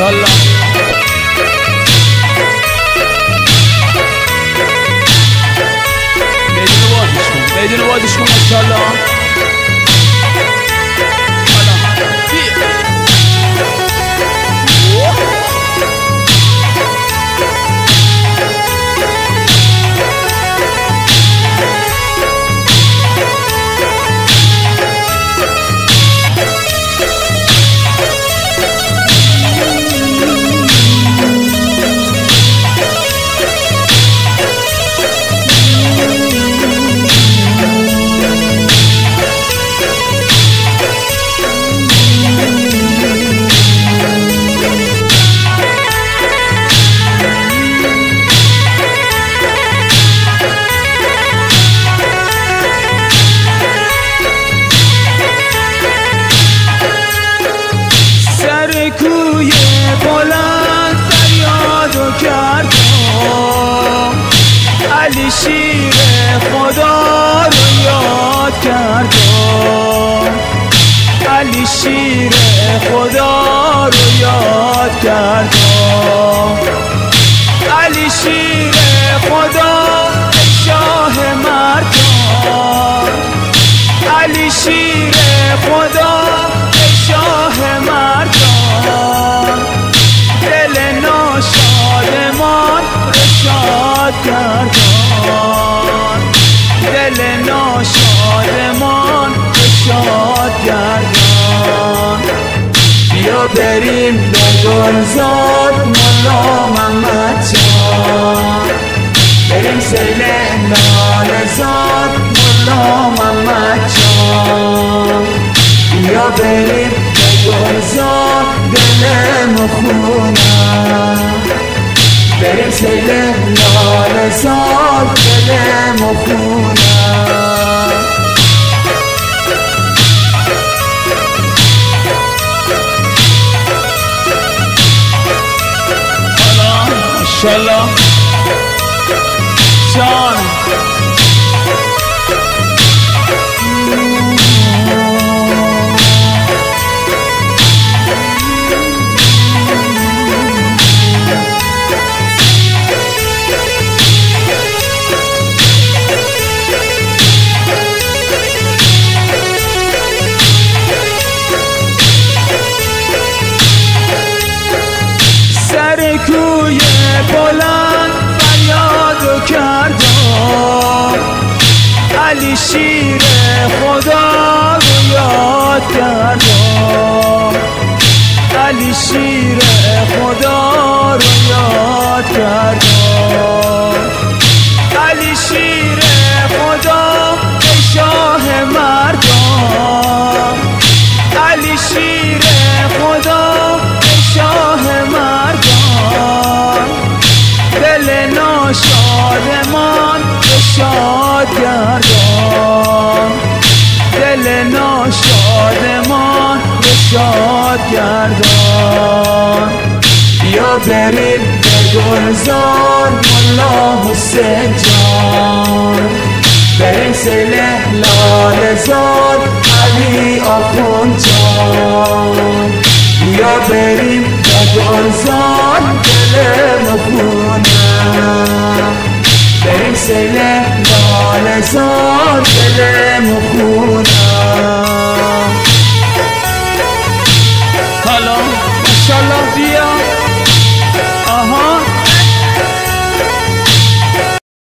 ماشاءالله. میدون بازش کن ماشاءالله. کوی بلند فریادو کردم، علی شیر خدا رو یاد کردم، علی شیر خدا رو یاد کردم، علی شیر خدا شاه مردان، علی شیر خدا شاه مردان، دل ناشادمان رشاد گردان، دل ناشادمان رشاد گردان. بیا بریم به گلزار مولا محمد جان، بریم سیل لاله‌زار مولا محمد جان، بیا بریم به گلزار دلمو خونم، بریم سیل لاله‌زار دلمو خونم. ماشاءالله جان. کوی بلند فریادو کردم، علی شیر خدا رو یاد کردم، علی شیر خدا رو یاد کردم، علی شیر خدا شاه مردان، علی شیر خدا شاه مردان، دل ناشادمان رشاد گردان، دل ناشادمان رشاد گردان. بیا بریم به گلزار مولا حسین جان، بریم سیل لاله‌زار علی آخوند جان، بیا بریم به گلزار دلمو خونم، بریم سیل لاله‌زار دلمو خونم. حالا ماشاءالله بیا